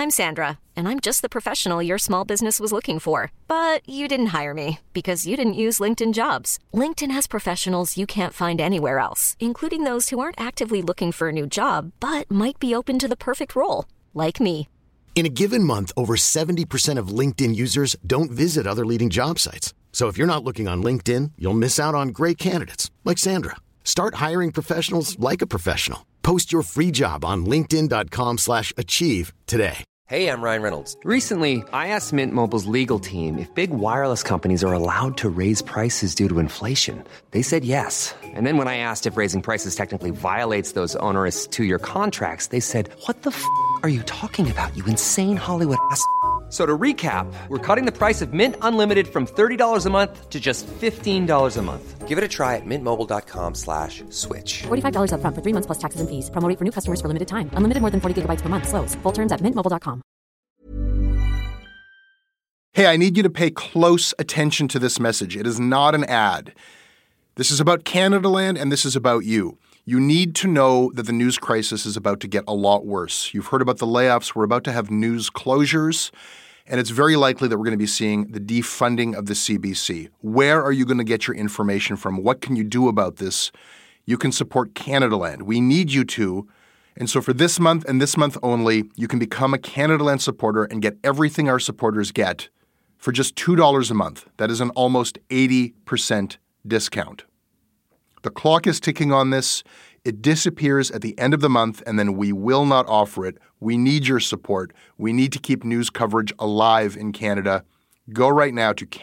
I'm Sandra, and I'm just the professional your small business was looking for. But you didn't hire me because you didn't use LinkedIn Jobs. LinkedIn has professionals you can't find anywhere else, including those who aren't actively looking for a new job, but might be open to the perfect role, like me. In a given month, over 70% of LinkedIn users don't visit other leading job sites. So if you're not looking on LinkedIn, you'll miss out on great candidates like Sandra. Start hiring professionals like a professional. Post your free job on linkedin.com/achieve today. Hey, I'm Ryan Reynolds. Recently, I asked Mint Mobile's legal team if big wireless companies are allowed to raise prices due to inflation. They said yes. And then when I asked if raising prices technically violates those onerous two-year contracts, they said, "What the f*** are you talking about, you insane Hollywood ass?" So to recap, we're cutting the price of Mint Unlimited from $30 a month to just $15 a month. Give it a try at mintmobile.com/switch. $45 up front for 3 months plus taxes and fees. Promo rate for new customers for limited time. Unlimited more than 40 gigabytes per month. Slows full terms at mintmobile.com. Hey, I need you to pay close attention to this message. It is not an ad. This is about Canadaland, and this is about you. You need to know that the news crisis is about to get a lot worse. You've heard about the layoffs. We're about to have news closures, and it's very likely that we're going to be seeing the defunding of the CBC. Where are you going to get your information from? What can you do about this? You can support Canadaland. We need you to. And so for this month and this month only, you can become a Canadaland supporter and get everything our supporters get for just $2 a month. That is an almost 80% discount. The clock is ticking on this. It disappears at the end of the month, and then we will not offer it. We need your support. We need to keep news coverage alive in Canada. Go right now to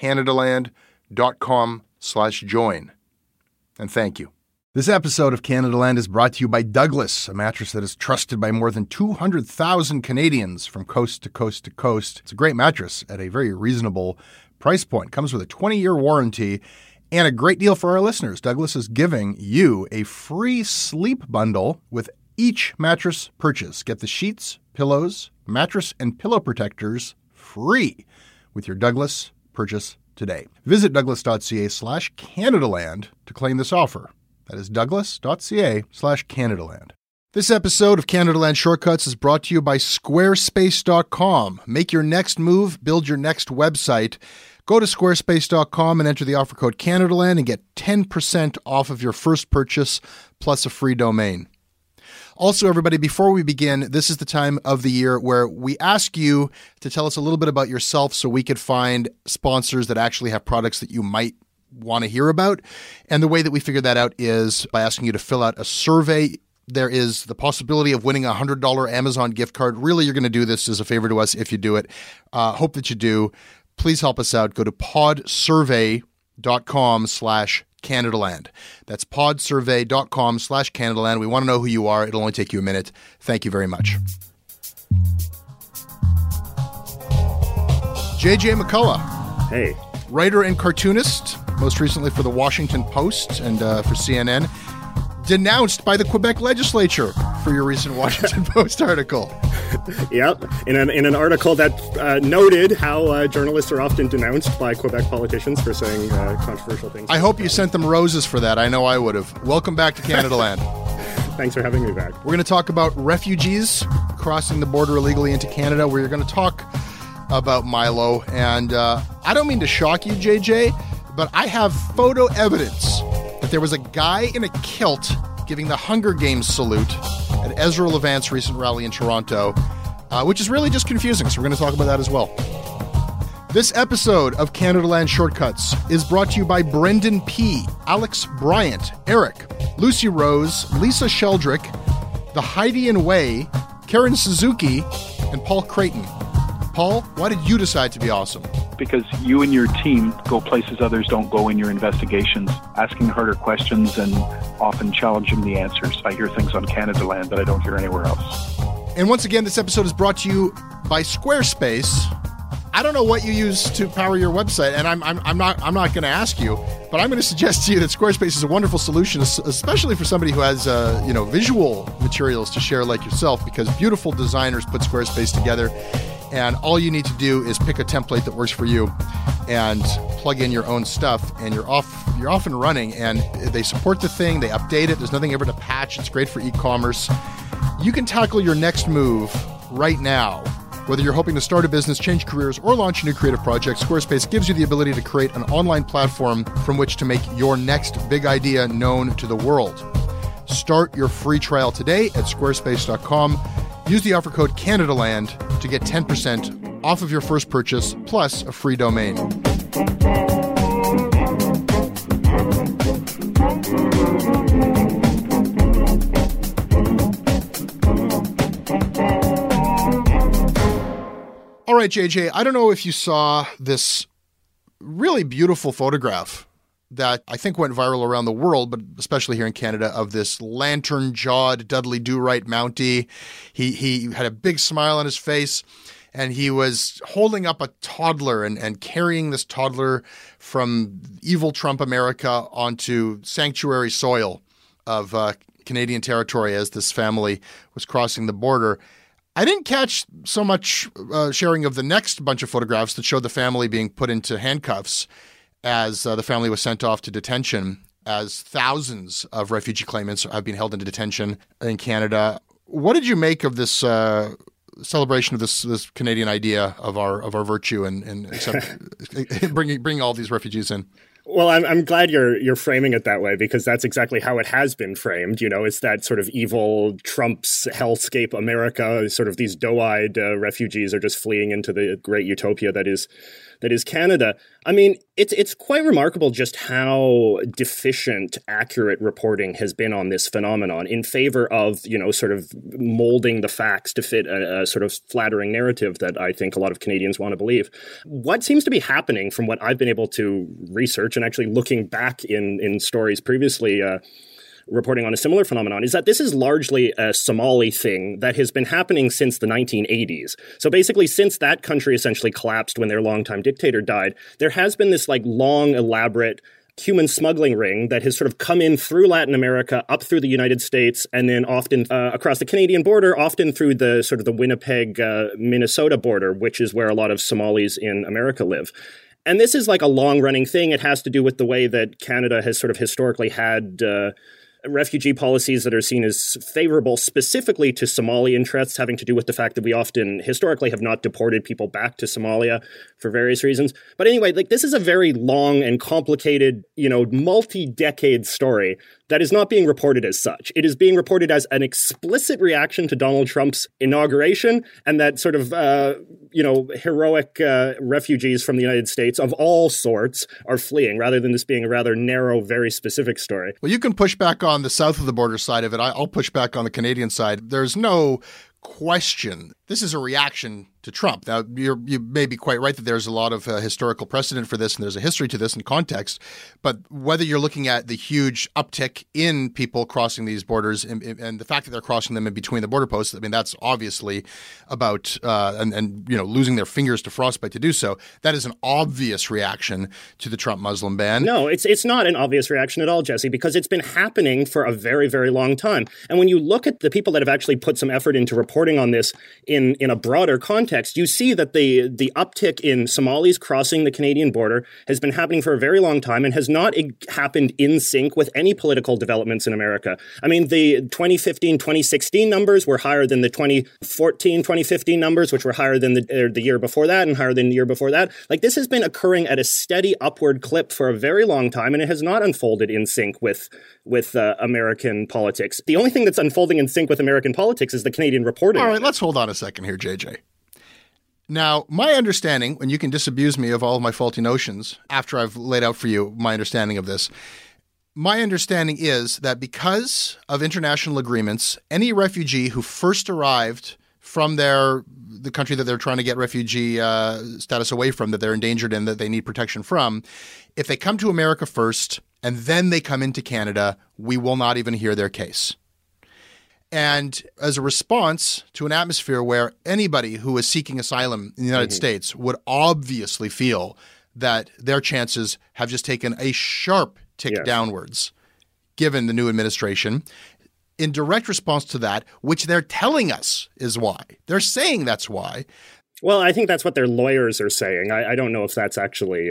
canadaland.com/join. And thank you. This episode of Canadaland is brought to you by Douglas, a mattress that is trusted by more than 200,000 Canadians from coast to coast to coast. It's a great mattress at a very reasonable price point. Comes with a 20-year warranty. And a great deal for our listeners. Douglas is giving you a free sleep bundle with each mattress purchase. Get the sheets, pillows, mattress, and pillow protectors free with your Douglas purchase today. Visit douglas.ca/Canadaland to claim this offer. That is douglas.ca/Canadaland. This episode of Canadaland Shortcuts is brought to you by Squarespace.com. Make your next move, build your next website. Go to squarespace.com and enter the offer code Canadaland and get 10% off of your first purchase plus a free domain. Also, everybody, before we begin, this is the time of the year where we ask you to tell us a little bit about yourself so we could find sponsors that actually have products that you might want to hear about. And the way that we figure that out is by asking you to fill out a survey. There is the possibility of winning a $100 Amazon gift card. Really, you're going to do this as a favor to us if you do it. Hope that you do. Please help us out. Go to podsurvey.com/Canadaland. That's podsurvey.com/Canadaland. We want to know who you are. It'll only take you a minute. Thank you very much. JJ McCullough. Hey. Writer and cartoonist, most recently for the Washington Post and for CNN. Denounced by the Quebec legislature for your recent Washington Post article. Yep, in an article that noted how journalists are often denounced by Quebec politicians for saying controversial things. I hope you sent them roses for that. I know I would have. Welcome back to Canadaland. Thanks for having me back. We're going to talk about refugees crossing the border illegally into Canada. We're going to talk about Milo. And I don't mean to shock you, JJ, but I have photo evidence that there was a guy in a kilt giving the Hunger Games salute at Ezra Levant's recent rally in Toronto, which is really just confusing, so we're going to talk about that as well. This episode of Canadaland Shortcuts is brought to you by Brendan P., Alex Bryant, Eric, Lucy Rose, Lisa Sheldrick, The Heidian Way, Karen Suzuki, and Paul Creighton. Paul, why did you decide to be awesome? Because you and your team go places others don't go in your investigations, asking harder questions and often challenging the answers. I hear things on Canadaland that I don't hear anywhere else. And once again, this episode is brought to you by Squarespace. I don't know what you use to power your website, and I'm not going to ask you, but I'm going to suggest to you that Squarespace is a wonderful solution, especially for somebody who has visual materials to share like yourself, because beautiful designers put Squarespace together. And all you need to do is pick a template that works for you and plug in your own stuff, and you're off and running. And they support the thing, they update it. There's nothing ever to patch. It's great for e-commerce. You can tackle your next move right now Whether you're hoping to start a business, change careers, or launch a new creative project, Squarespace gives you the ability to create an online platform from which to make your next big idea known to the world. Start your free trial today at squarespace.com. Use the offer code CanadaLand to get 10% off of your first purchase plus a free domain. All right, JJ, I don't know if you saw this really beautiful photograph that I think went viral around the world, but especially here in Canada, of this lantern-jawed Dudley Do-Right Mountie. He had a big smile on his face, and he was holding up a toddler and carrying this toddler from evil Trump America onto sanctuary soil of Canadian territory as this family was crossing the border. I didn't catch so much sharing of the next bunch of photographs that showed the family being put into handcuffs as the family was sent off to detention, as thousands of refugee claimants have been held into detention in Canada. What did you make of this celebration of this Canadian idea of our virtue and bringing all these refugees in? Well, I'm glad you're framing it that way, because that's exactly how it has been framed. You know, it's that sort of evil Trump's hellscape America, sort of these doe-eyed refugees are just fleeing into the great utopia that is Canada. I mean, it's quite remarkable just how deficient accurate reporting has been on this phenomenon in favor of, you know, sort of molding the facts to fit a sort of flattering narrative that I think a lot of Canadians want to believe. What seems to be happening, from what I've been able to research and actually looking back in stories previously reporting on a similar phenomenon, is that this is largely a Somali thing that has been happening since the 1980s. So basically, since that country essentially collapsed when their longtime dictator died, there has been this like long, elaborate human smuggling ring that has sort of come in through Latin America, up through the United States, and then often across the Canadian border, often through the sort of the Winnipeg, Minnesota border, which is where a lot of Somalis in America live. And this is like a long-running thing. It has to do with the way that Canada has sort of historically had refugee policies that are seen as favorable specifically to Somali interests, having to do with the fact that we often historically have not deported people back to Somalia for various reasons. But anyway, like, this is a very long and complicated, you know, multi-decade story that is not being reported as such. It is being reported as an explicit reaction to Donald Trump's inauguration, and that sort of, heroic refugees from the United States of all sorts are fleeing, rather than this being a rather narrow, very specific story. Well, you can push back on the south of the border side of it. I'll push back on the Canadian side. There's no question. This is a reaction to Trump. Now, you may be quite right that there's a lot of historical precedent for this, and there's a history to this in context. But whether you're looking at the huge uptick in people crossing these borders and the fact that they're crossing them in between the border posts, I mean, that's obviously about losing their fingers to frostbite to do so. That is an obvious reaction to the Trump Muslim ban. No, it's not an obvious reaction at all, Jesse, because it's been happening for a very, very long time. And when you look at the people that have actually put some effort into reporting on this in a broader context, you see that the uptick in Somalis crossing the Canadian border has been happening for a very long time and has not happened in sync with any political developments in America. I mean, the 2015-2016 numbers were higher than the 2014-2015 numbers, which were higher than the year before that and higher than the year before that. Like, this has been occurring at a steady upward clip for a very long time, and it has not unfolded in sync with American politics. The only thing that's unfolding in sync with American politics is the Canadian reporting. All right, let's hold on a second here, JJ. Now, my understanding, and you can disabuse me of all of my faulty notions after I've laid out for you my understanding of this, my understanding is that because of international agreements, any refugee who first arrived from the country that they're trying to get refugee status away from, that they're endangered in, that they need protection from, if they come to America first and then they come into Canada, we will not even hear their case. And as a response to an atmosphere where anybody who is seeking asylum in the United States would obviously feel that their chances have just taken a sharp tick downwards, given the new administration, in direct response to that, which they're telling us is why. They're saying that's why. Well, I think that's what their lawyers are saying. I don't know if that's actually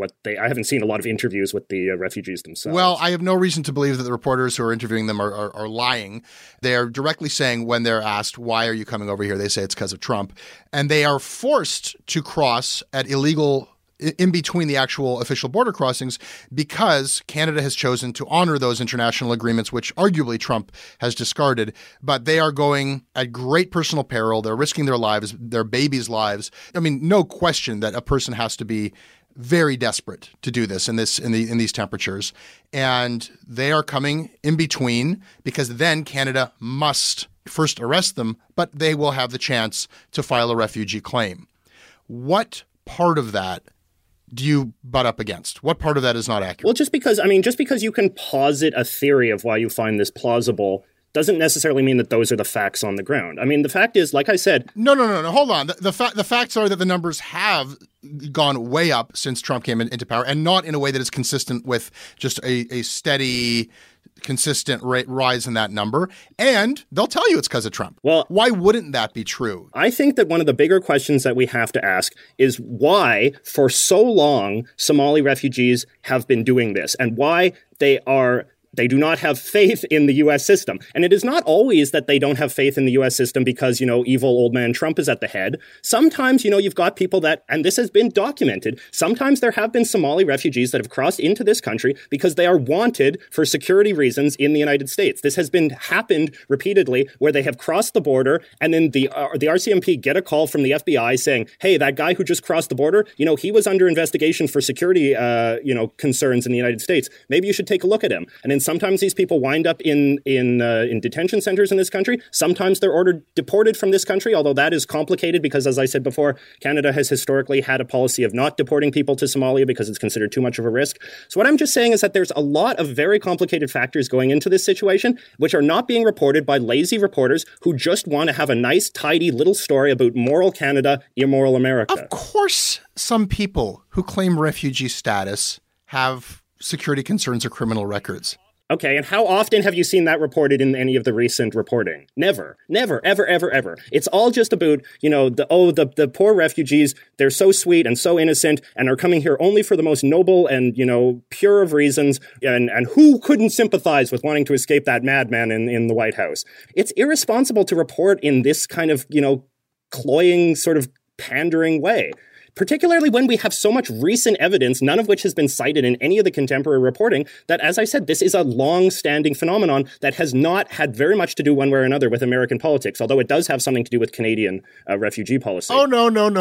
I haven't seen a lot of interviews with the refugees themselves. Well, I have no reason to believe that the reporters who are interviewing them are lying. They're directly saying when they're asked, why are you coming over here? They say it's because of Trump. And they are forced to cross at illegal in between the actual official border crossings because Canada has chosen to honor those international agreements, which arguably Trump has discarded. But they are going at great personal peril. They're risking their lives, their babies' lives. I mean, no question that a person has to be very desperate to do this in these temperatures. And they are coming in between because then Canada must first arrest them, but they will have the chance to file a refugee claim. What part of that do you butt up against? What part of that is not accurate? Well, just because you can posit a theory of why you find this plausible doesn't necessarily mean that those are the facts on the ground. I mean, the fact is, like I said... No. Hold on. The facts are that the numbers have gone way up since Trump came into power, and not in a way that is consistent with just a steady, consistent rise in that number. And they'll tell you it's because of Trump. Well, why wouldn't that be true? I think that one of the bigger questions that we have to ask is why, for so long, Somali refugees have been doing this, and why they do not have faith in the U.S. system. And it is not always that they don't have faith in the U.S. system because, evil old man Trump is at the head. Sometimes, you've got people that, and this has been documented, sometimes there have been Somali refugees that have crossed into this country because they are wanted for security reasons in the United States. This has happened repeatedly where they have crossed the border and then the RCMP get a call from the FBI saying, hey, that guy who just crossed the border, he was under investigation for security, concerns in the United States. Maybe you should take a look at him. And then sometimes these people wind up in detention centers in this country. Sometimes they're deported from this country, although that is complicated because, as I said before, Canada has historically had a policy of not deporting people to Somalia because it's considered too much of a risk. So what I'm just saying is that there's a lot of very complicated factors going into this situation, which are not being reported by lazy reporters who just want to have a nice, tidy little story about moral Canada, immoral America. Of course, some people who claim refugee status have security concerns or criminal records. Okay, and how often have you seen that reported in any of the recent reporting? Never, ever. It's all just about, the poor refugees, they're so sweet and so innocent and are coming here only for the most noble and, pure of reasons. And who couldn't sympathize with wanting to escape that madman in the White House? It's irresponsible to report in this kind of, cloying, sort of pandering way. Particularly when we have so much recent evidence, none of which has been cited in any of the contemporary reporting, that, as I said, this is a long-standing phenomenon that has not had very much to do one way or another with American politics, although it does have something to do with Canadian refugee policy. Oh,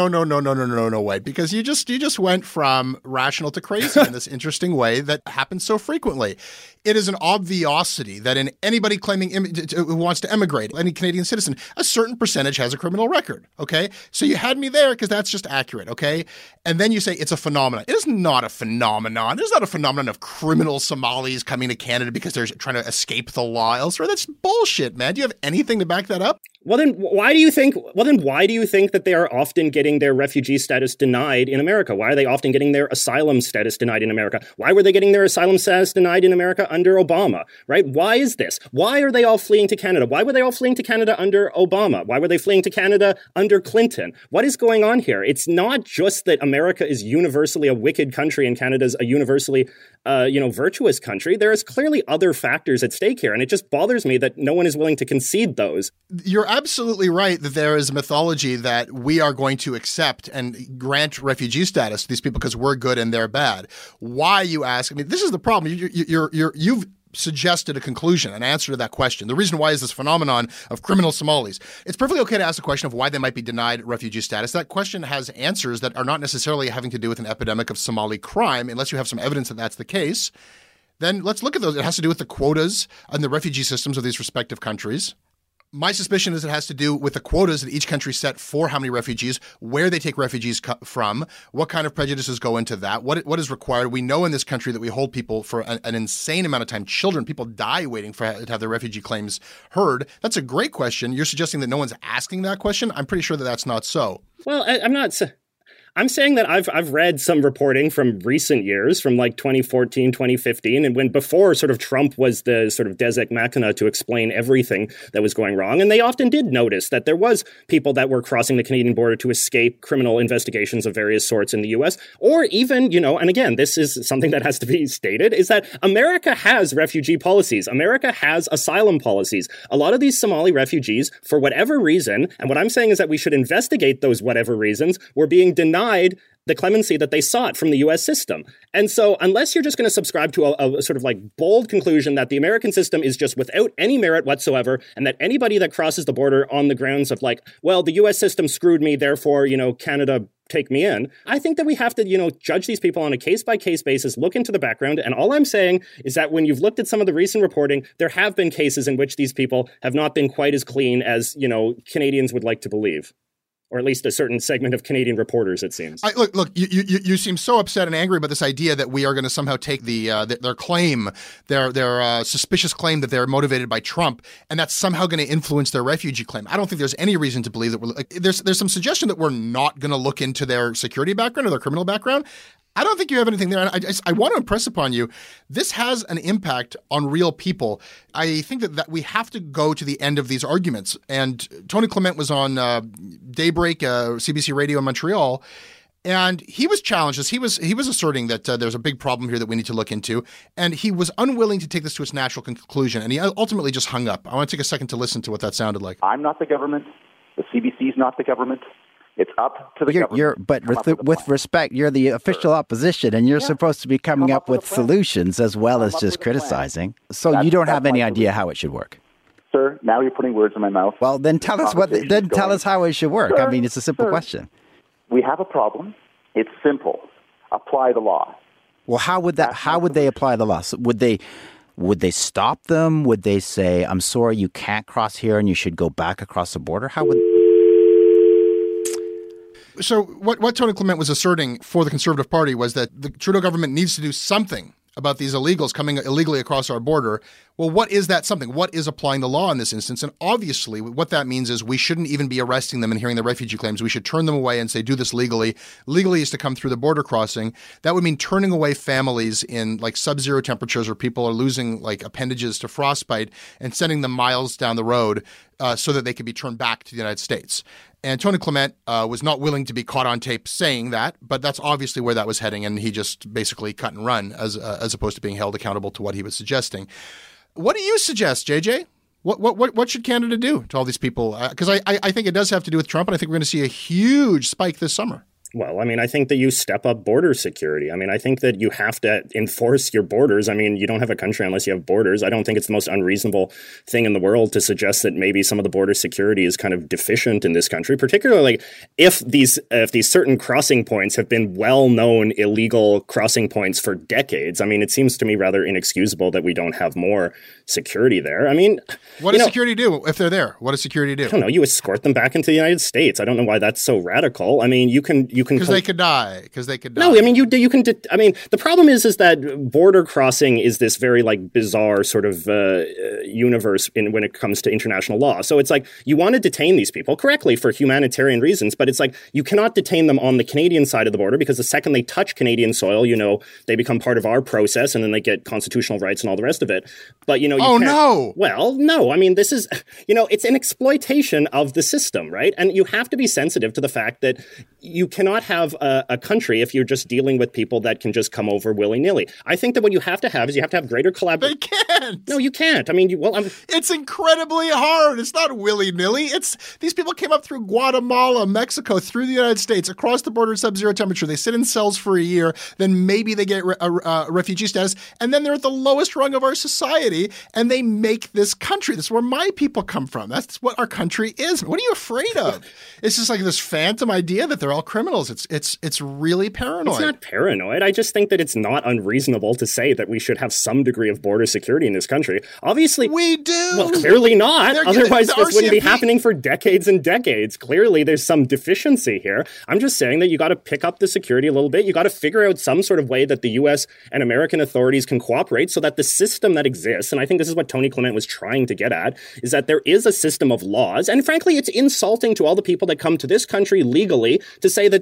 no way. Because you just went from rational to crazy in this interesting way that happens so frequently. It is an obviosity that in anybody claiming who wants to emigrate, any Canadian citizen, a certain percentage has a criminal record, okay? So you had me there because that's just accurate, okay? And then you say it's a phenomenon. It is not a phenomenon. It is not a phenomenon of criminal Somalis coming to Canada because they're trying to escape the law elsewhere. That's bullshit, man. Do you have anything to back that up? Well, then why do you think that they are often getting their refugee status denied in America? Why are they often getting their asylum status denied in America? Why were they getting their asylum status denied in America under Obama, right? Why is this? Why are they all fleeing to Canada? Why were they all fleeing to Canada under Obama? Why were they fleeing to Canada under Clinton? What is going on here? It's not just that America is universally a wicked country and Canada's a universally, virtuous country. There is clearly other factors at stake here, and it just bothers me that no one is willing to concede those. You're absolutely right that there is a mythology that we are going to accept and grant refugee status to these people because we're good and they're bad. Why, you ask? I mean, this is the problem. You've suggested a conclusion, an answer to that question. The reason why is this phenomenon of criminal Somalis. It's perfectly okay to ask a question of why they might be denied refugee status. That question has answers that are not necessarily having to do with an epidemic of Somali crime, unless you have some evidence that that's the case. Then let's look at those. It has to do with the quotas and the refugee systems of these respective countries. My suspicion is it has to do with the quotas that each country set for how many refugees, where they take refugees from, what kind of prejudices go into that, what is required. We know in this country that we hold people for an insane amount of time. Children, people die waiting to have their refugee claims heard. That's a great question. You're suggesting that no one's asking that question? I'm pretty sure that that's not so. Well, I'm saying that I've read some reporting from recent years, from like 2014, 2015, and when before sort of Trump was the sort of Deus ex machina to explain everything that was going wrong. And they often did notice that there was people that were crossing the Canadian border to escape criminal investigations of various sorts in the U.S. Or even, and again, this is something that has to be stated, is that America has refugee policies. America has asylum policies. A lot of these Somali refugees, for whatever reason, and what I'm saying is that we should investigate those whatever reasons, were being denied the clemency that they sought from the U.S. system. And so unless you're just going to subscribe to a sort of like bold conclusion that the American system is just without any merit whatsoever, and that anybody that crosses the border on the grounds of like, well, the U.S. system screwed me, therefore, Canada, take me in. I think that we have to, judge these people on a case-by-case basis, look into the background. And all I'm saying is that when you've looked at some of the recent reporting, there have been cases in which these people have not been quite as clean as, Canadians would like to believe. Or at least a certain segment of Canadian reporters, it seems. Look, you seem so upset and angry about this idea that we are going to somehow take their claim, their suspicious claim that they're motivated by Trump, and that's somehow going to influence their refugee claim. I don't think there's any reason to believe that there's some suggestion that we're not going to look into their security background or their criminal background. I don't think you have anything there. And I want to impress upon you, this has an impact on real people. I think that we have to go to the end of these arguments. And Tony Clement was on Daybreak, CBC Radio in Montreal, and he was challenged. He was asserting that there's a big problem here that we need to look into, and he was unwilling to take this to its natural conclusion, and he ultimately just hung up. I want to take a second to listen to what that sounded like. I'm not the government. The CBC is not the government. It's up to the government. But with respect, you're the official opposition, and you're supposed to be coming up with solutions as well as just criticizing. So you don't have any idea how it should work. Sir, now you're putting words in my mouth. Well, then tell us tell us how it should work. Sir, I mean, it's a simple question. We have a problem. It's simple. Apply the law. Well, how would they apply the law? So would they stop them? Would they say, "I'm sorry, you can't cross here, and you should go back across the border"? How would? So what Tony Clement was asserting for the Conservative Party was that the Trudeau government needs to do something about these illegals coming illegally across our border. Well, what is that something? What is applying the law in this instance? And obviously, what that means is we shouldn't even be arresting them and hearing their refugee claims. We should turn them away and say, do this legally. Legally is to come through the border crossing. That would mean turning away families in like sub-zero temperatures where people are losing like appendages to frostbite and sending them miles down the road so that they can be turned back to the United States. And Tony Clement was not willing to be caught on tape saying that, but that's obviously where that was heading, and he just basically cut and run as opposed to being held accountable to what he was suggesting. What do you suggest, JJ? What should Canada do to all these people? Because I think it does have to do with Trump, and I think we're going to see a huge spike this summer. Well, I mean, I think that you step up border security. I mean, I think that you have to enforce your borders. I mean, you don't have a country unless you have borders. I don't think it's the most unreasonable thing in the world to suggest that maybe some of the border security is kind of deficient in this country, particularly if these certain crossing points have been well-known illegal crossing points for decades. I mean, it seems to me rather inexcusable that we don't have more security there. I mean, what does security do if they're there? What does security do? I don't know. You escort them back into the United States. I don't know why that's so radical. I mean, you can because they could die. No, I mean you can. I mean the problem is that border crossing is this very like bizarre sort of universe when it comes to international law. So it's like you want to detain these people correctly for humanitarian reasons, but it's like you cannot detain them on the Canadian side of the border because the second they touch Canadian soil, they become part of our process and then they get constitutional rights and all the rest of it. But no. Well, no. I mean this is it's an exploitation of the system, right? And you have to be sensitive to the fact that you cannot have a country if you're just dealing with people that can just come over willy-nilly. I think that what you have to have is you have to have greater collaboration. They can't. No, you can't. I mean, it's incredibly hard. It's not willy-nilly. These people came up through Guatemala, Mexico, through the United States, across the border at sub-zero temperature. They sit in cells for a year. Then maybe they get a refugee status. And then they're at the lowest rung of our society. And they make this country. This is where my people come from. That's what our country is. What are you afraid of? It's just like this phantom idea that they're all criminals. It's really paranoid. It's not paranoid. I just think that it's not unreasonable to say that we should have some degree of border security in this country. Obviously, we do. Well, clearly not. Otherwise, this wouldn't be happening for decades and decades. Clearly, there's some deficiency here. I'm just saying that you got to pick up the security a little bit. You got to figure out some sort of way that the U.S. and American authorities can cooperate so that the system that exists, and I think this is what Tony Clement was trying to get at, is that there is a system of laws. And frankly, it's insulting to all the people that come to this country legally to say that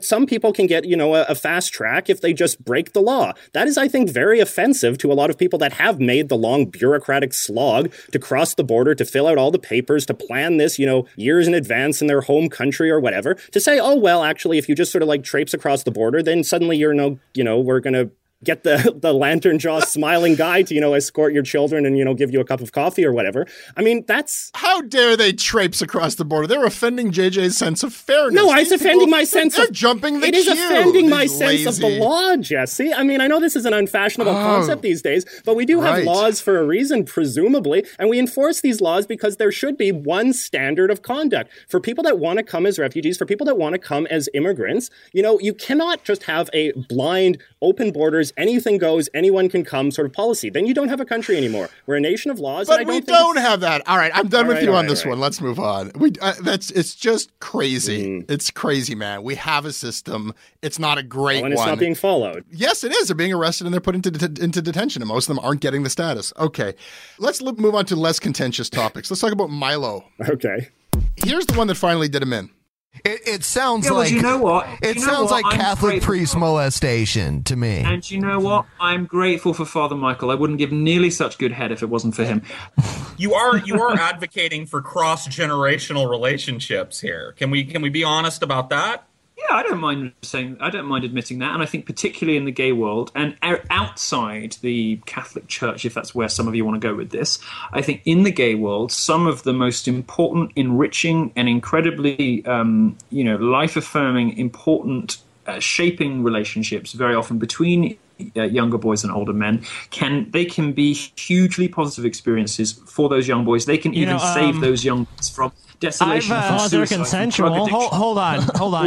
some people can get, a fast track if they just break the law. That is, I think, very offensive to a lot of people that have made the long bureaucratic slog to cross the border, to fill out all the papers, to plan this, years in advance in their home country or whatever, to say, oh, well, actually, if you just sort of like traipse across the border, then suddenly we're going to get the lantern jaw smiling guy to, escort your children and, give you a cup of coffee or whatever. I mean, that's... How dare they traipse across the border? They're offending JJ's sense of fairness. No, it's offending my sense of... They're jumping the queue. It is offending my sense of the law, Jesse. I mean, I know this is an unfashionable concept these days, but we do have laws for a reason, presumably, and we enforce these laws because there should be one standard of conduct. For people that want to come as refugees, for people that want to come as immigrants, you cannot just have a blind, open borders, anything goes, anyone can come sort of policy. Then you don't have a country anymore. We're a nation of laws. But we don't have that. All right, I'm done with you on this one. Let's move on. It's just crazy. It's crazy, man. We have a system. It's not a great one. And it's not being followed. Yes, it is. They're being arrested and they're put into detention, and most of them aren't getting the status. Okay, let's move on to less contentious topics. Let's talk about Milo. Okay. Here's the one that finally did him in. It sounds like, you know what? It sounds like Catholic priest molestation to me. And you know what? I'm grateful for Father Michael. I wouldn't give nearly such good head if it wasn't for him. You are advocating for cross-generational relationships here. Can we be honest about that? Yeah, I don't mind admitting that, and I think particularly in the gay world and outside the Catholic Church, if that's where some of you want to go with this, I think in the gay world, some of the most important, enriching, and incredibly, life-affirming, important, shaping relationships, very often between younger boys and older men, can be hugely positive experiences for those young boys. They can even save those young boys from desolation. They're consensual. Hold on.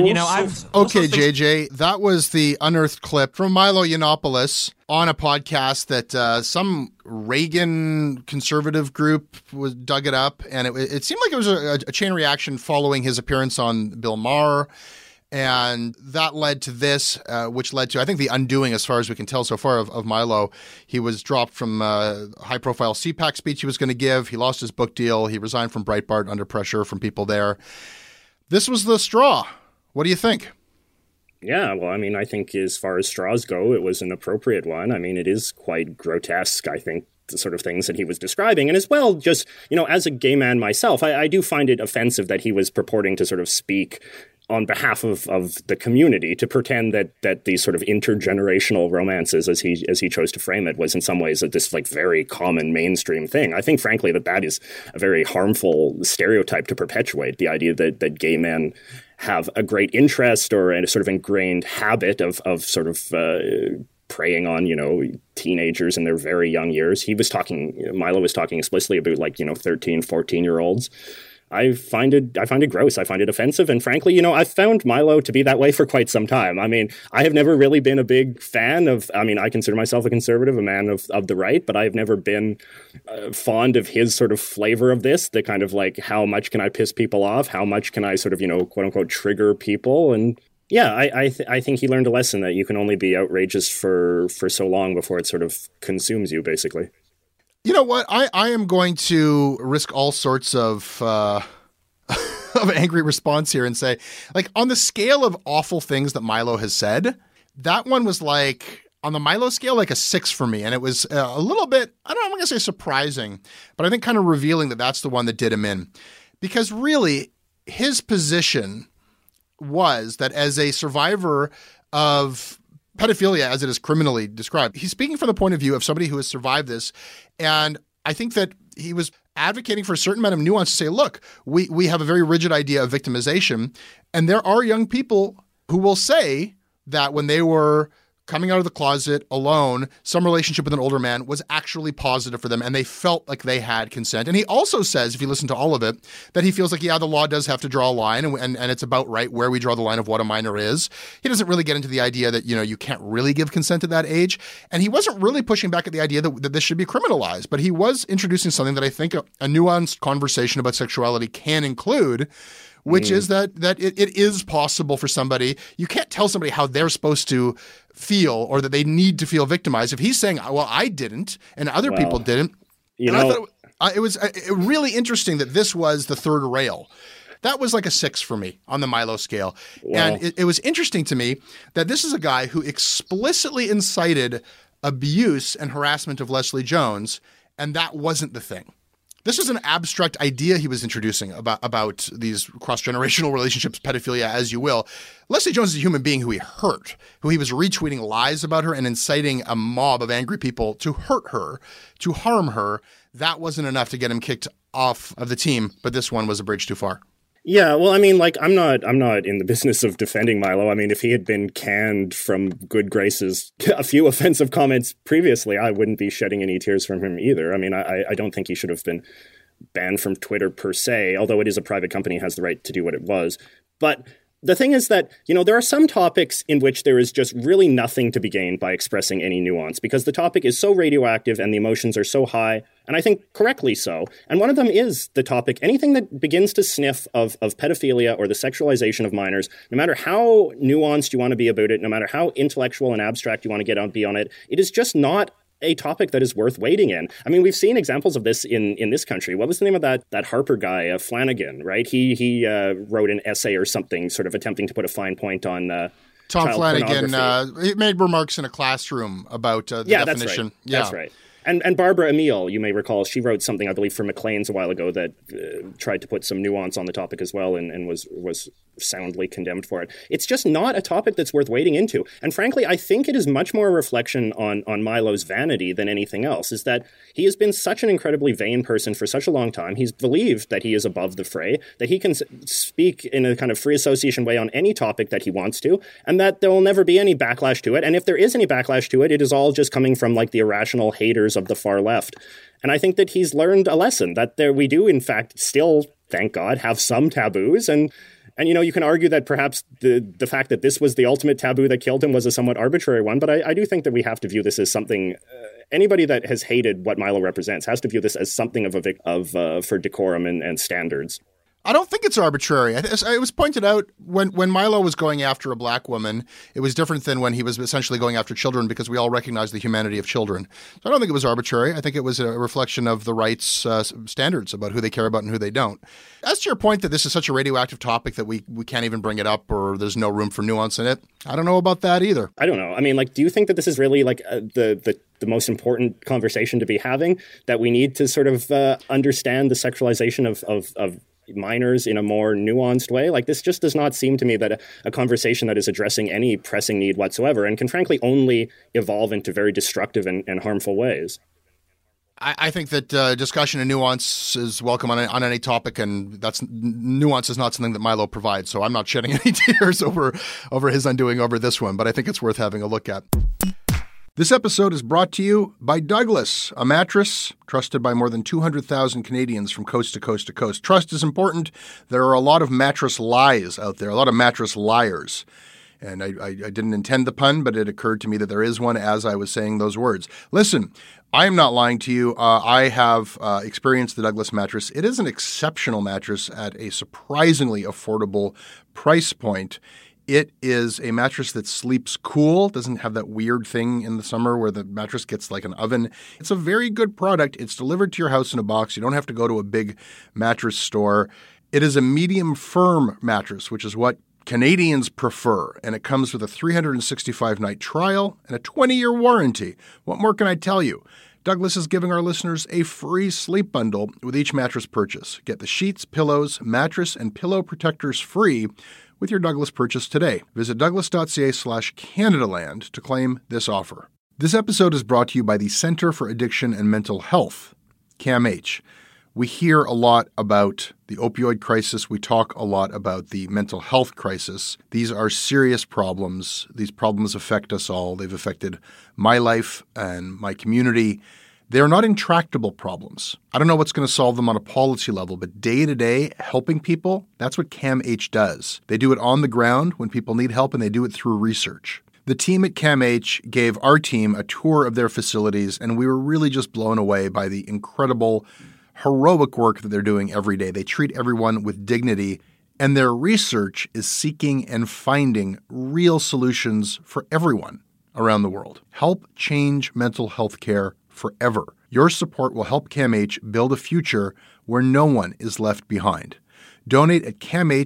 Okay, JJ, that was the unearthed clip from Milo Yiannopoulos on a podcast that some Reagan conservative group dug it up, and it seemed like it was a chain reaction following his appearance on Bill Maher. And that led to this, which led to, I think, the undoing, as far as we can tell so far, of Milo. He was dropped from a high-profile CPAC speech he was going to give. He lost his book deal. He resigned from Breitbart under pressure from people there. This was the straw. What do you think? Yeah, well, I mean, I think as far as straws go, it was an appropriate one. I mean, it is quite grotesque, I think, the sort of things that he was describing. And as well, just, as a gay man myself, I do find it offensive that he was purporting to sort of speak on behalf of the community, to pretend that these sort of intergenerational romances, as he chose to frame it, was in some ways this like very common mainstream thing. I think, frankly, that is a very harmful stereotype to perpetuate, the idea that gay men have a great interest or a sort of ingrained habit of sort of preying on, teenagers in their very young years. Milo was talking explicitly about 13, 14-year-olds. I find it gross. I find it offensive. And frankly, I've found Milo to be that way for quite some time. I mean, I have never really been a big fan of, I consider myself a conservative, a man of the right, but I've never been fond of his sort of flavor of this, the kind of like, how much can I piss people off? How much can I sort of, quote unquote, trigger people? And yeah, I think he learned a lesson that you can only be outrageous for so long before it sort of consumes you, basically. You know what? I am going to risk all sorts of of angry response here and say, like, on the scale of awful things that Milo has said, that one was like, on the Milo scale, like a 6 for me. And it was a little bit, I'm not going to say surprising, but I think kind of revealing that that's the one that did him in. Because really, his position was that as a survivor of pedophilia, as it is criminally described, he's speaking from the point of view of somebody who has survived this. And I think that he was advocating for a certain amount of nuance to say, look, we have a very rigid idea of victimization. And there are young people who will say that when they were coming out of the closet alone, some relationship with an older man was actually positive for them, and they felt like they had consent. And he also says, if you listen to all of it, that he feels like, yeah, the law does have to draw a line, and it's about right where we draw the line of what a minor is. He doesn't really get into the idea that, you can't really give consent at that age. And he wasn't really pushing back at the idea that this should be criminalized, but he was introducing something that I think a nuanced conversation about sexuality can include, which is that it is possible for somebody. You can't tell somebody how they're supposed to feel or that they need to feel victimized. If he's saying, well, I didn't and other people didn't. I thought it was really interesting that this was the third rail. That was like a 6 for me on the Milo scale. Wow. And it was interesting to me that this is a guy who explicitly incited abuse and harassment of Leslie Jones, and that wasn't the thing. This was an abstract idea he was introducing about these cross-generational relationships, pedophilia, as you will. Leslie Jones is a human being who he hurt, who he was retweeting lies about her and inciting a mob of angry people to hurt her, to harm her. That wasn't enough to get him kicked off of the team, but this one was a bridge too far. Yeah, well, I mean, like, I'm not in the business of defending Milo. I mean, if he had been canned from good graces a few offensive comments previously, I wouldn't be shedding any tears from him either. I mean, I don't think he should have been banned from Twitter per se, although it is a private company, has the right to do what it was. But the thing is that, there are some topics in which there is just really nothing to be gained by expressing any nuance, because the topic is so radioactive and the emotions are so high, and I think correctly so. And one of them is the topic, anything that begins to sniff of pedophilia or the sexualization of minors, no matter how nuanced you want to be about it, no matter how intellectual and abstract you want to be on it, it is just not a topic that is worth wading in. I mean, we've seen examples of this in this country. What was the name of that Harper guy, Flanagan, right? He wrote an essay or something, sort of attempting to put a fine point on Tom Flanagan. He made remarks in a classroom about the definition. That's right. Yeah, that's right. And Barbara Emile, you may recall, she wrote something, I believe, for Maclean's a while ago that tried to put some nuance on the topic as well and was soundly condemned for it. It's just not a topic that's worth wading into. And frankly, I think it is much more a reflection on Milo's vanity than anything else, is that he has been such an incredibly vain person for such a long time. He's believed that he is above the fray, that he can speak in a kind of free association way on any topic that he wants to, and that there will never be any backlash to it. And if there is any backlash to it, it is all just coming from like the irrational haters of the far left. And I think that he's learned a lesson, that we do, in fact, still, thank God, have some taboos. And you can argue that perhaps the fact that this was the ultimate taboo that killed him was a somewhat arbitrary one. But I do think that we have to view this as something. Anybody that has hated what Milo represents has to view this as something for decorum and standards. I don't think it's arbitrary. It was pointed out when Milo was going after a black woman, it was different than when he was essentially going after children, because we all recognize the humanity of children. So I don't think it was arbitrary. I think it was a reflection of the rights standards about who they care about and who they don't. As to your point that this is such a radioactive topic that we can't even bring it up, or there's no room for nuance in it, I don't know about that either. I don't know. I mean, do you think that this is really the most important conversation to be having, that we need to sort of understand the sexualization of minors in a more nuanced way? This just does not seem to me that a conversation that is addressing any pressing need whatsoever, and can frankly only evolve into very destructive and harmful ways. I think that discussion and nuance is welcome on any topic, and nuance is not something that Milo provides. So I'm not shedding any tears over his undoing over this one, but I think it's worth having a look at. This episode is brought to you by Douglas, a mattress trusted by more than 200,000 Canadians from coast to coast to coast. Trust is important. There are a lot of mattress lies out there, a lot of mattress liars. And I didn't intend the pun, but it occurred to me that there is one as I was saying those words. Listen, I am not lying to you. I have experienced the Douglas mattress. It is an exceptional mattress at a surprisingly affordable price point. It is a mattress that sleeps cool, doesn't have that weird thing in the summer where the mattress gets like an oven. It's a very good product. It's delivered to your house in a box. You don't have to go to a big mattress store. It is a medium firm mattress, which is what Canadians prefer, and it comes with a 365-night trial and a 20-year warranty. What more can I tell you? Douglas is giving our listeners a free sleep bundle with each mattress purchase. Get the sheets, pillows, mattress, and pillow protectors free with your Douglas purchase today. Visit douglas.ca/Canadaland to claim this offer. This episode is brought to you by the Center for Addiction and Mental Health, CAMH. We hear a lot about the opioid crisis. We talk a lot about the mental health crisis. These are serious problems. These problems affect us all. They've affected my life and my community. They are not intractable problems. I don't know what's going to solve them on a policy level, but day to day, helping people, that's what CAMH does. They do it on the ground when people need help, and they do it through research. The team at CAMH gave our team a tour of their facilities, and we were really just blown away by the incredible, heroic work that they're doing every day. They treat everyone with dignity, and their research is seeking and finding real solutions for everyone around the world. Help change mental health care forever. Your support will help CAMH build a future where no one is left behind. Donate at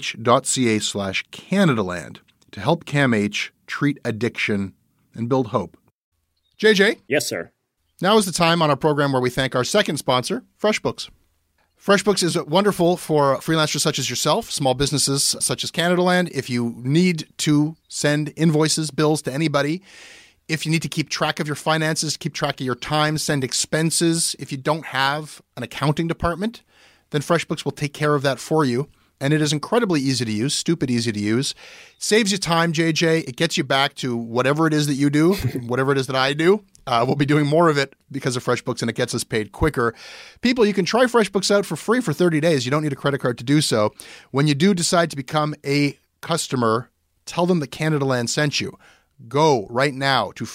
camh.ca/Canadaland to help CAMH treat addiction and build hope. JJ? Yes, sir. Now is the time on our program where we thank our second sponsor, FreshBooks. FreshBooks is wonderful for freelancers such as yourself, small businesses such as Canadaland. If you need to send invoices, bills to anybody, if you need to keep track of your finances, keep track of your time, send expenses, if you don't have an accounting department, then FreshBooks will take care of that for you. And it is incredibly easy to use, stupid easy to use. Saves you time, JJ. It gets you back to whatever it is that you do, whatever it is that I do. We'll be doing more of it because of FreshBooks, and it gets us paid quicker. People, you can try FreshBooks out for free for 30 days. You don't need a credit card to do so. When you do decide to become a customer, tell them that Canadaland sent you. Go right now to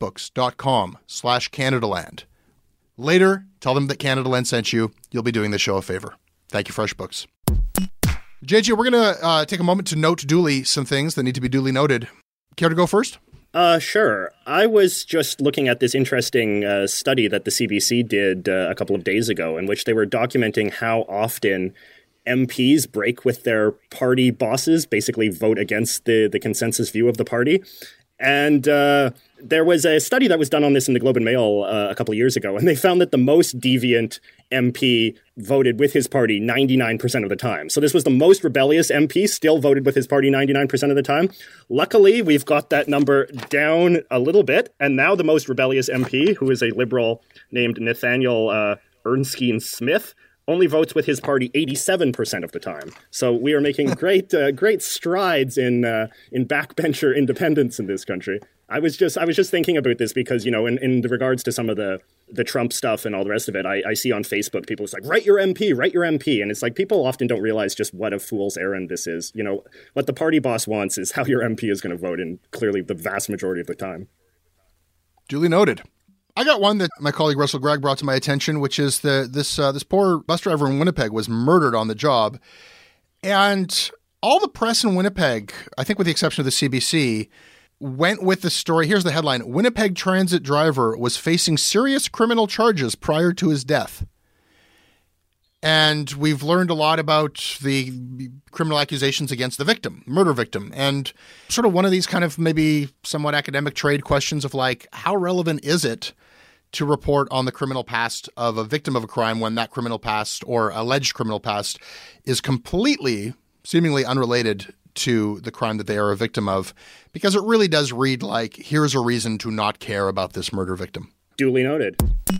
freshbooks.com/Canadaland. Later, tell them that Canadaland sent you. You'll be doing the show a favor. Thank you, FreshBooks. JJ, we're going to take a moment to note duly some things that need to be duly noted. Care to go first? Sure. I was just looking at this interesting study that the CBC did a couple of days ago, in which they were documenting how often MPs break with their party bosses, basically vote against the consensus view of the party. And there was a study that was done on this in the Globe and Mail a couple of years ago, and they found that the most deviant MP voted with his party 99% of the time. So this was the most rebellious MP, still voted with his party 99% of the time. Luckily, we've got that number down a little bit, and now the most rebellious MP, who is a Liberal named Nathaniel Ernstine Smith, only votes with his party 87% of the time. So we are making great strides in backbencher independence in this country. I was just thinking about this because, you know, in regards to some of the Trump stuff and all the rest of it, I see on Facebook people, it's like, write your MP. And it's like, people often don't realize just what a fool's errand this is. You know, what the party boss wants is how your MP is going to vote, in clearly the vast majority of the time. Duly noted. I got one that my colleague Russell Gregg brought to my attention, which is this poor bus driver in Winnipeg was murdered on the job. And all the press in Winnipeg, I think with the exception of the CBC, went with the story. Here's the headline: Winnipeg transit driver was facing serious criminal charges prior to his death. And we've learned a lot about the criminal accusations against the victim, murder victim, and sort of one of these kind of maybe somewhat academic trade questions of like, how relevant is it to report on the criminal past of a victim of a crime when that criminal past or alleged criminal past is completely, seemingly unrelated to the crime that they are a victim of? Because it really does read like, here's a reason to not care about this murder victim. Duly noted.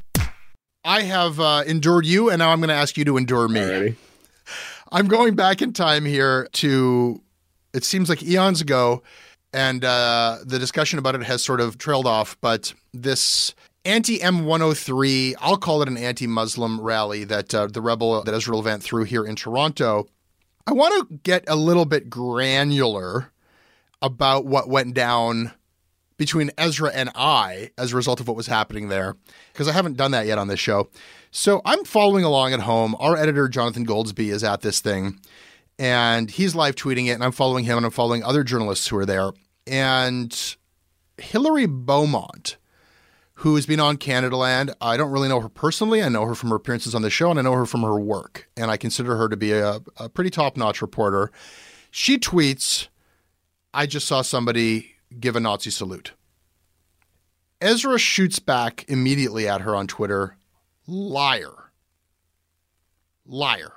I have endured you, and now I'm going to ask you to endure me. Alrighty. I'm going back in time here to, it seems like eons ago, and the discussion about it has sort of trailed off, but this anti-M103, I'll call it an anti-Muslim rally that the rebel that Ezra Levant threw here in Toronto. I want to get a little bit granular about what went down between Ezra and I as a result of what was happening there, because I haven't done that yet on this show. So I'm following along at home. Our editor, Jonathan Goldsby, is at this thing, and he's live tweeting it, and I'm following him, and I'm following other journalists who are there. And Hillary Beaumont, who has been on Canadaland, I don't really know her personally. I know her from her appearances on the show, and I know her from her work, and I consider her to be a pretty top-notch reporter. She tweets, "I just saw somebody give a Nazi salute." Ezra shoots back immediately at her on Twitter, "Liar. Liar."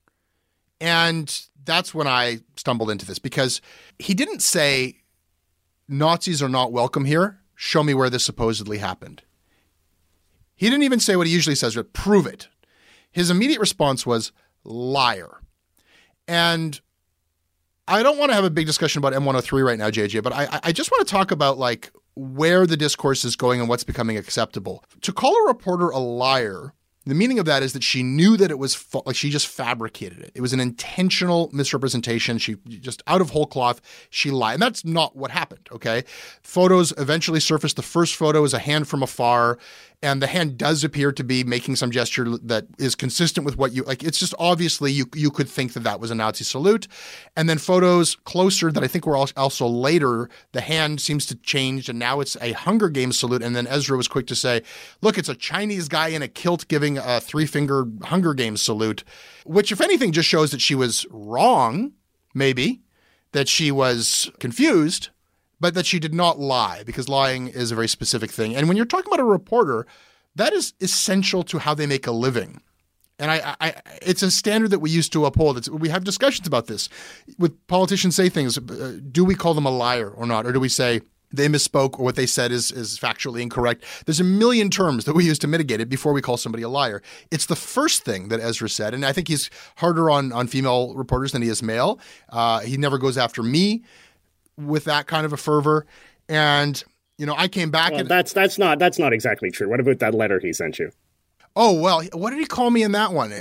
And that's when I stumbled into this, because he didn't say, Nazis are not welcome here. Show me where this supposedly happened. He didn't even say what he usually says, but prove it. His immediate response was, liar. And I don't want to have a big discussion about M103 right now, JJ, but I just want to talk about like where the discourse is going and what's becoming acceptable. To call a reporter a liar, the meaning of that is that she knew that it was like she just fabricated it. It was an intentional misrepresentation. She just out of whole cloth, she lied. And that's not what happened, okay? Photos eventually surfaced. The first photo is a hand from afar, and the hand does appear to be making some gesture that is consistent with what you like. It's just obviously you could think that that was a Nazi salute. And then photos closer that I think were also later, the hand seems to change, and now it's a Hunger Games salute. And then Ezra was quick to say, look, it's a Chinese guy in a kilt giving doing a 3-finger Hunger Games salute, which, if anything, just shows that she was wrong, maybe, that she was confused, but that she did not lie, because lying is a very specific thing. And when you're talking about a reporter, that is essential to how they make a living. And it's a standard that we used to uphold. We have discussions about this. When politicians say things, do we call them a liar or not? Or do we say they misspoke or what they said is factually incorrect? There's a million terms that we use to mitigate it before we call somebody a liar. It's the first thing that Ezra said. And I think he's harder on female reporters than he is male. He never goes after me with that kind of a fervor. And, I came back. Well, that's not exactly true. What about that letter he sent you? Oh, well, what did he call me in that one?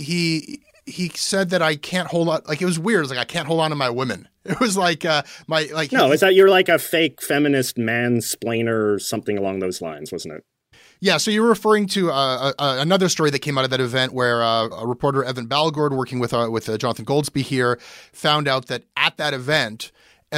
He said that I can't hold on. Like, it was weird. It was like, I can't hold on to my women. It was like No, is that you're like a fake feminist mansplainer or something along those lines, wasn't it? Yeah, so you're referring to another story that came out of that event where a reporter, Evan Balgord, working with Jonathan Goldsby here, found out that at that event,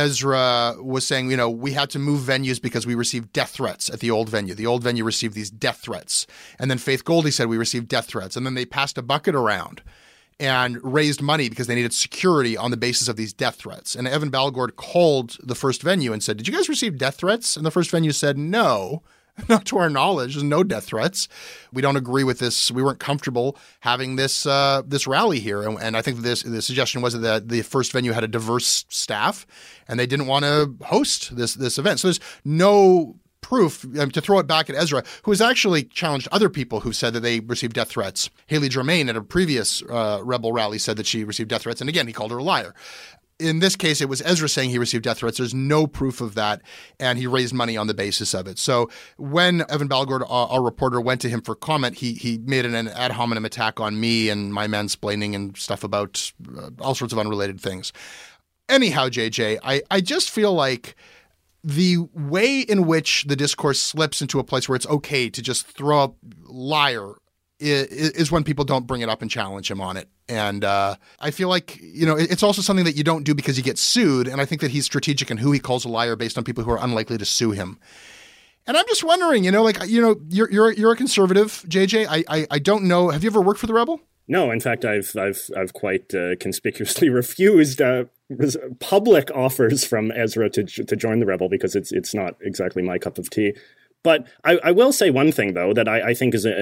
Ezra was saying, we had to move venues because we received death threats at the old venue. The old venue received these death threats. And then Faith Goldy said we received death threats. And then they passed a bucket around and raised money because they needed security on the basis of these death threats. And Evan Balgord called the first venue and said, did you guys receive death threats? And the first venue said, no. Not to our knowledge. There's no death threats. We don't agree with this. We weren't comfortable having this rally here. And I think the suggestion was that the first venue had a diverse staff and they didn't want to host this event. So there's no proof to throw it back at Ezra, who has actually challenged other people who said that they received death threats. Haley Germain at a previous Rebel rally said that she received death threats. And again, he called her a liar. In this case, it was Ezra saying he received death threats. There's no proof of that, and he raised money on the basis of it. So when Evan Balgord, our reporter, went to him for comment, he made an ad hominem attack on me and my mansplaining and stuff about all sorts of unrelated things. Anyhow, JJ, I just feel like the way in which the discourse slips into a place where it's okay to just throw up liar is when people don't bring it up and challenge him on it. And I feel like, it's also something that you don't do because you get sued. And I think that he's strategic in who he calls a liar based on people who are unlikely to sue him. And I'm just wondering, you're a conservative, JJ. I don't know. Have you ever worked for the Rebel? No, in fact, I've quite conspicuously refused public offers from Ezra to join the Rebel because it's not exactly my cup of tea. But I will say one thing, though, that I think is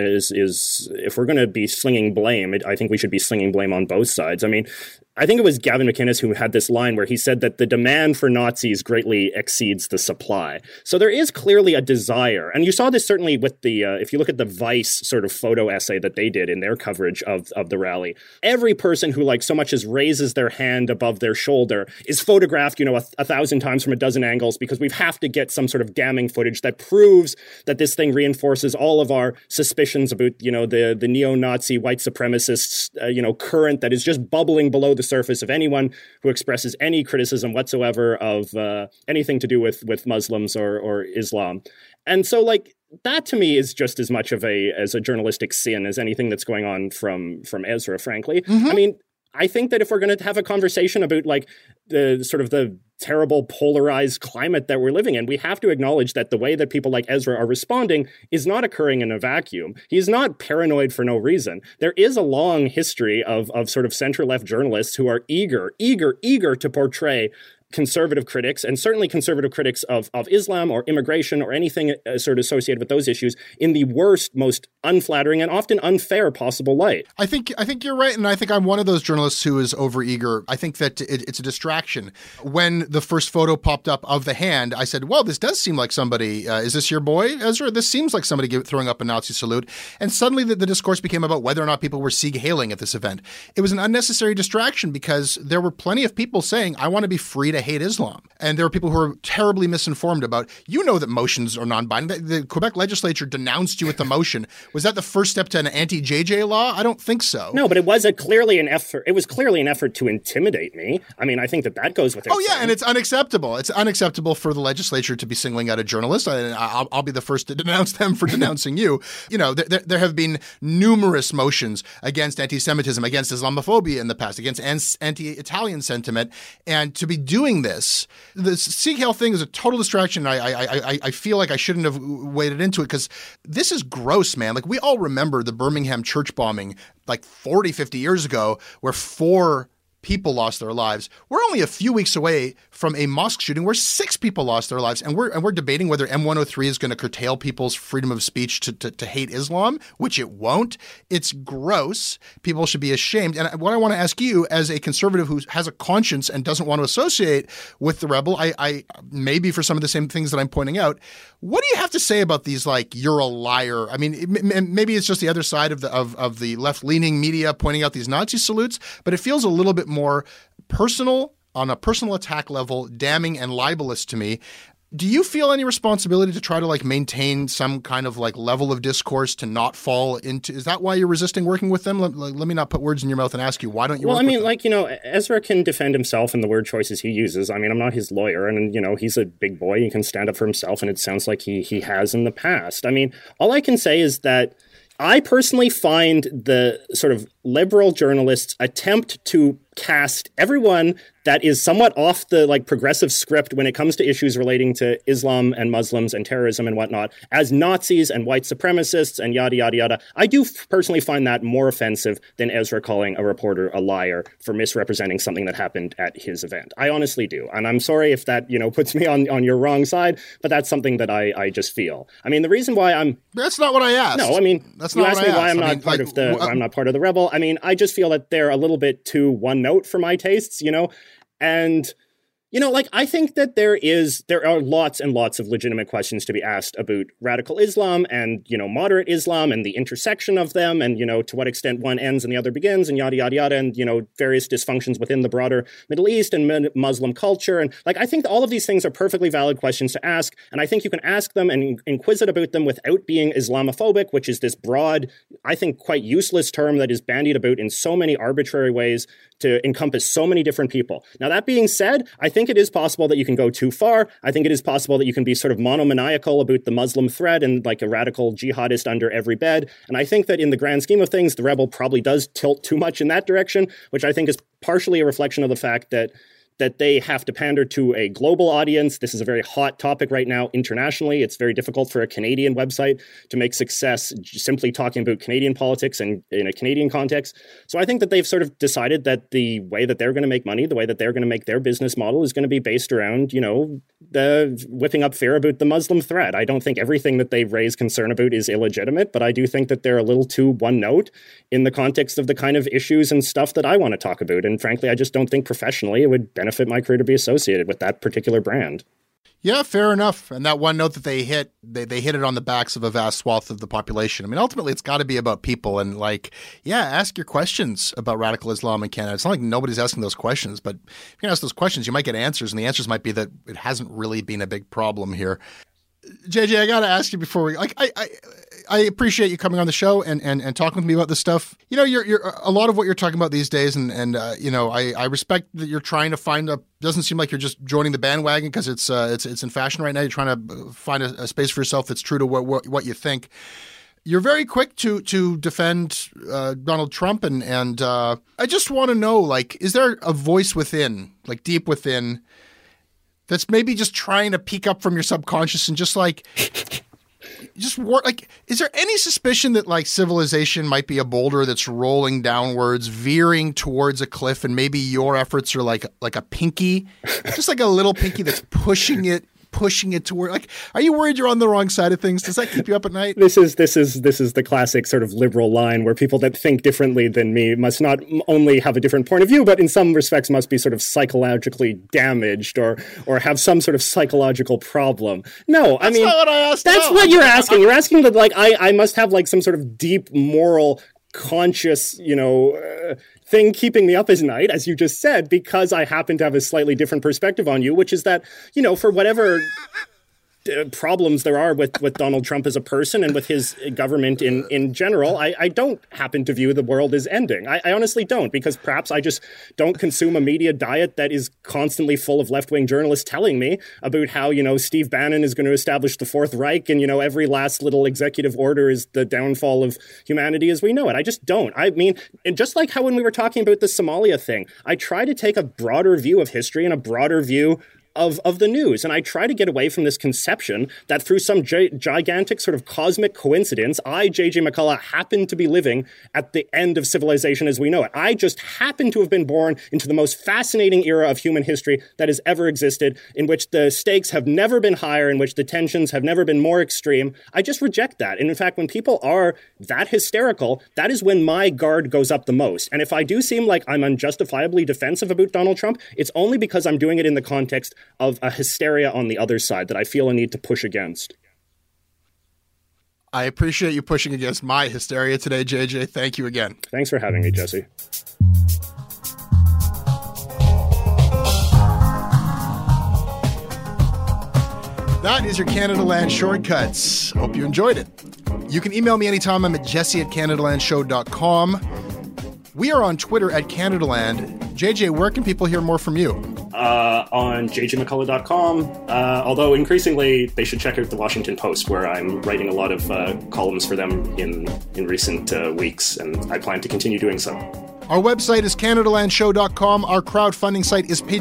if we're going to be slinging blame, I think we should be slinging blame on both sides. I mean, I think it was Gavin McInnes who had this line where he said that the demand for Nazis greatly exceeds the supply. So there is clearly a desire. And you saw this certainly with the, if you look at the Vice sort of photo essay that they did in their coverage of the rally, every person who so much as raises their hand above their shoulder is photographed, 1,000 times from a dozen angles because we have to get some sort of damning footage that proves that this thing reinforces all of our suspicions about, the neo-Nazi white supremacists, current that is just bubbling below the surface of anyone who expresses any criticism whatsoever of anything to do with Muslims or Islam. And so that to me is just as much of a journalistic sin as anything that's going on from Ezra, frankly. Mm-hmm. I mean, I think that if we're going to have a conversation about the sort of the terrible polarized climate that we're living in, we have to acknowledge that the way that people like Ezra are responding is not occurring in a vacuum. He's not paranoid for no reason. There is a long history of sort of center-left journalists who are eager to portray conservative critics, and certainly conservative critics of Islam or immigration or anything sort of associated with those issues in the worst, most unflattering and often unfair possible light. I think you're right, and I think I'm one of those journalists who is overeager. I think that it's a distraction. When the first photo popped up of the hand, I said, well, this does seem like somebody, is this your boy, Ezra? This seems like somebody throwing up a Nazi salute. And suddenly the discourse became about whether or not people were Sieg hailing at this event. It was an unnecessary distraction because there were plenty of people saying, I want to be free to hate Islam. And there are people who are terribly misinformed about, that motions are non-binding. The Quebec legislature denounced you at the motion. Was that the first step to an anti-JJ law? I don't think so. No, but it was clearly an effort. It was clearly an effort to intimidate me. I mean, I think that goes with it. Oh, yeah, and it's unacceptable. It's unacceptable for the legislature to be singling out a journalist. I'll be the first to denounce them for denouncing you. There have been numerous motions against anti-Semitism, against Islamophobia in the past, against anti-Italian sentiment, and to be doing doing this. The Sieg Heil thing is a total distraction. I feel like I shouldn't have waded into it because this is gross, man. Like, we all remember the Birmingham church bombing like 40, 50 years ago where 4 people lost their lives. We're only a few weeks away from a mosque shooting where 6 people lost their lives, and we're debating whether M103 is going to curtail people's freedom of speech to hate Islam, which it won't. It's gross. People should be ashamed. And what I want to ask you, as a conservative who has a conscience and doesn't want to associate with the rebel, I maybe for some of the same things that I'm pointing out, what do you have to say about these, like, you're a liar? I mean, maybe it's just the other side of the left-leaning media pointing out these Nazi salutes, but it feels a little bit more personal, on a personal attack level, damning and libelous to me. Do you feel any responsibility to try to, like, maintain some kind of, like, level of discourse to not fall into? Is that why you're resisting working with them? Let me not put words in your mouth and ask you, why don't you work with them? Well, I mean, like, you know, Ezra can defend himself and the word choices he uses. I mean, I'm not his lawyer, and, you know, he's a big boy. He can stand up for himself, and it sounds like he has in the past. I mean, all I can say is that I personally find the sort of liberal journalists' attempt to cast everyone that is somewhat off the, like, progressive script when it comes to issues relating to Islam and Muslims and terrorism and whatnot as Nazis and white supremacists and yada, yada, yada. I do personally find that more offensive than Ezra calling a reporter a liar for misrepresenting something that happened at his event. I honestly do. And I'm sorry if that, you know, puts me on your wrong side, but that's something that I just feel. I mean, the reason why That's not what I asked. No, I mean, that's you not asked what me I why asked. I'm not part of the rebel. I mean, I just feel that they're a little bit too one note for my tastes, you know, and, you know, like, I think that there are lots and lots of legitimate questions to be asked about radical Islam and, you know, moderate Islam and the intersection of them and, you know, to what extent one ends and the other begins and yada, yada, yada, and, you know, various dysfunctions within the broader Middle East and Muslim culture. And, like, I think all of these things are perfectly valid questions to ask. And I think you can ask them and inquisite about them without being Islamophobic, which is this broad, I think, quite useless term that is bandied about in so many arbitrary ways to encompass so many different people. Now, that being said, I think it is possible that you can go too far. I think it is possible that you can be sort of monomaniacal about the Muslim threat and, like, a radical jihadist under every bed. And I think that in the grand scheme of things, the rebel probably does tilt too much in that direction, which I think is partially a reflection of the fact that they have to pander to a global audience. This is a very hot topic right now internationally. It's very difficult for a Canadian website to make success simply talking about Canadian politics and in a Canadian context. So I think that they've sort of decided that the way that they're going to make money, the way that they're going to make their business model is going to be based around, you know, the whipping up fear about the Muslim threat. I don't think everything that they raise concern about is illegitimate, but I do think that they're a little too one note in the context of the kind of issues and stuff that I want to talk about. And frankly, I just don't think professionally it would benefit my career to be associated with that particular brand. Yeah, fair enough. And that one note that they hit it on the backs of a vast swath of the population. I mean, ultimately, it's got to be about people. And, like, yeah, ask your questions about radical Islam in Canada. It's not like nobody's asking those questions, but if you can ask those questions, you might get answers. And the answers might be that it hasn't really been a big problem here. JJ, I got to ask you before we, like, I appreciate you coming on the show and talking with me about this stuff. You know, you're a lot of what you're talking about these days, and you know, I respect that you're trying to find doesn't seem like you're just joining the bandwagon because it's in fashion right now. You're trying to find a space for yourself that's true to what you think. You're very quick to defend Donald Trump, and I just want to know, like, is there a voice within, like deep within, that's maybe just trying to peek up from your subconscious and just like, is there any suspicion that, like, civilization might be a boulder that's rolling downwards, veering towards a cliff, and maybe your efforts are like a pinky, just like a little pinky that's pushing it toward, like, are you worried you're on the wrong side of things? Does that keep you up at night? This is the classic sort of liberal line where people that think differently than me must not only have a different point of view, but in some respects must be sort of psychologically damaged or have some sort of psychological problem. No, I mean, that's not what I asked. That's what you're asking. You're asking that, like, I must have, like, some sort of deep moral conscious, you know, thing keeping me up at night, as you just said, because I happen to have a slightly different perspective on you, which is that, you know, for whatever problems there are with Donald Trump as a person and with his government in general, I don't happen to view the world as ending. I honestly don't, because perhaps I just don't consume a media diet that is constantly full of left-wing journalists telling me about how, Steve Bannon is going to establish the Fourth Reich and, every last little executive order is the downfall of humanity as we know it. I just don't. I mean, and just like how when we were talking about the Somalia thing, I try to take a broader view of history and a broader view of the news. And I try to get away from this conception that through some gigantic sort of cosmic coincidence, J.J. McCullough, happened to be living at the end of civilization as we know it. I just happen to have been born into the most fascinating era of human history that has ever existed, in which the stakes have never been higher, in which the tensions have never been more extreme. I just reject that. And in fact, when people are that hysterical, that is when my guard goes up the most. And if I do seem like I'm unjustifiably defensive about Donald Trump, it's only because I'm doing it in the context of a hysteria on the other side that I feel a need to push against. I appreciate you pushing against my hysteria today, JJ. Thank you again. Thanks for having me, Jesse. That is your Canada Land Shortcuts. Hope you enjoyed it. You can email me anytime. I'm at jesse@CanadaLandShow.com. We are on Twitter at CanadaLand. JJ, where can people hear more from you? On jjmccullough.com, although increasingly they should check out the Washington Post, where I'm writing a lot of columns for them in recent weeks, and I plan to continue doing so. Our website is CanadaLandShow.com. Our crowdfunding site is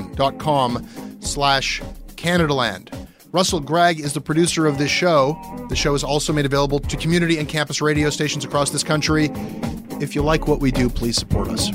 patreon.com/CanadaLand. Russell Gregg is the producer of this show. The show is also made available to community and campus radio stations across this country. If you like what we do, please support us.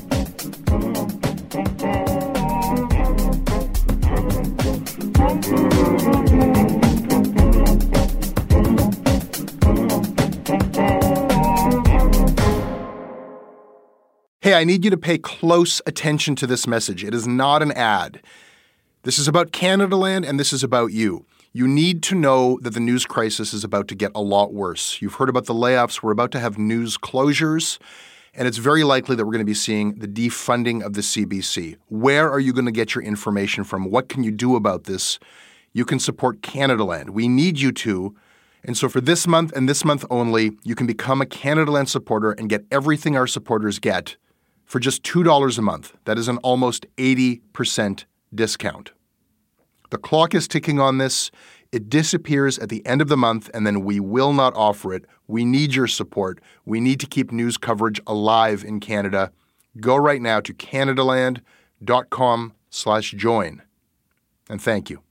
Hey, I need you to pay close attention to this message. It is not an ad. This is about Canada Land, and this is about you. You need to know that the news crisis is about to get a lot worse. You've heard about the layoffs. We're about to have news closures, and it's very likely that we're going to be seeing the defunding of the CBC. Where are you going to get your information from? What can you do about this? You can support Canada Land. We need you to. And so for this month and this month only, you can become a Canada Land supporter and get everything our supporters get for just $2 a month. That is an almost 80% discount. The clock is ticking on this. It disappears at the end of the month, and then we will not offer it. We need your support. We need to keep news coverage alive in Canada. Go right now to CanadaLand.com/join. And thank you.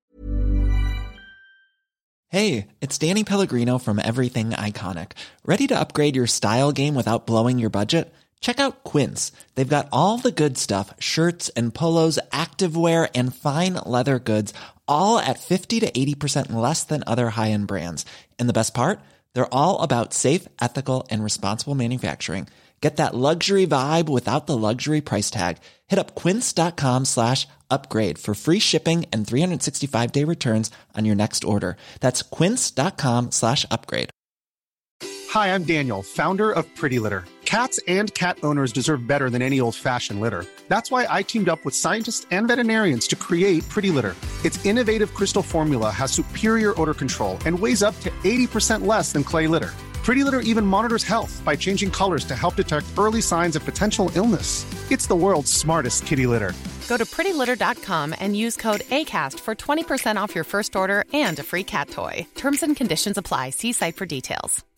Hey, it's Danny Pellegrino from Everything Iconic. Ready to upgrade your style game without blowing your budget? Check out Quince. They've got all the good stuff, shirts and polos, activewear, and fine leather goods, all at 50 to 80% less than other high-end brands. And the best part? They're all about safe, ethical, and responsible manufacturing. Get that luxury vibe without the luxury price tag. Hit up quince.com/upgrade for free shipping and 365-day returns on your next order. That's quince.com/upgrade. Hi, I'm Daniel, founder of Pretty Litter. Cats and cat owners deserve better than any old-fashioned litter. That's why I teamed up with scientists and veterinarians to create Pretty Litter. Its innovative crystal formula has superior odor control and weighs up to 80% less than clay litter. Pretty Litter even monitors health by changing colors to help detect early signs of potential illness. It's the world's smartest kitty litter. Go to prettylitter.com and use code ACAST for 20% off your first order and a free cat toy. Terms and conditions apply. See site for details.